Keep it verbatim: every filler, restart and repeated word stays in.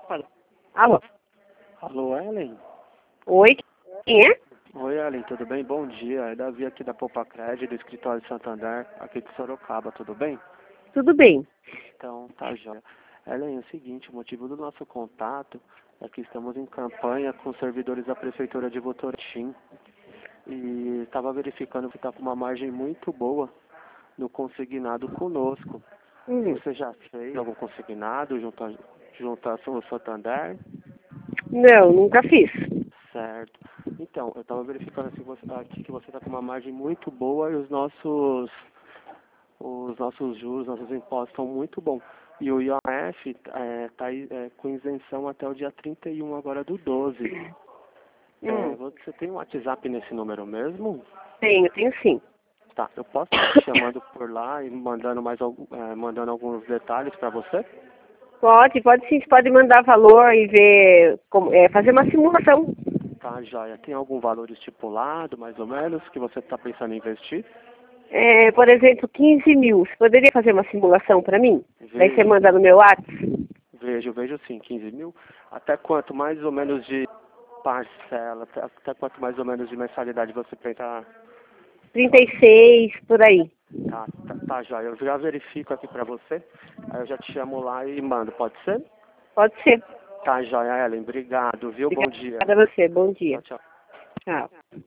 Alô? Alô, Ellen? Oi? Quem é? Oi, Ellen, tudo bem? Bom dia. É Davi aqui da Poupa-Cred, do escritório de Santander, aqui de Sorocaba, tudo bem? Tudo bem. Então, tá jóia. Ellen, é o seguinte, o motivo do nosso contato é que estamos em campanha com servidores da Prefeitura de Votorantim e estava verificando que está com uma margem muito boa no consignado conosco. Hum. Você já fez algum consignado junto a, junto a São Santander? Não, nunca fiz. Certo. Então, eu estava verificando assim, você, aqui que você está com uma margem muito boa e os nossos, os nossos juros, nossos impostos estão muito bons. E o I O F está é, tá, é, com isenção até o dia trinta e um agora do doze. É, Hum. você tem um WhatsApp nesse número mesmo? Tenho, tenho sim. Tá, eu posso estar te chamando por lá e mandando mais algum, é, mandando alguns detalhes para você? Pode, pode sim. Você pode mandar valor e ver, como, é, fazer uma simulação. Tá, joia. Tem algum valor estipulado, mais ou menos, que você está pensando em investir? É, por exemplo, quinze mil. Você poderia fazer uma simulação para mim? Daí você Vejo, manda no meu WhatsApp. vejo, vejo sim, quinze mil. Até quanto mais ou menos de parcela, até, até quanto mais ou menos de mensalidade você pensa? trinta e seis, por aí. Tá, tá, tá, joia. Eu já verifico aqui pra você, aí eu já te chamo lá e mando, pode ser? Pode ser. Tá, joia, Ellen. Obrigado, viu? Bom dia. Obrigada a você. Bom dia. Tchau, tchau. Tchau.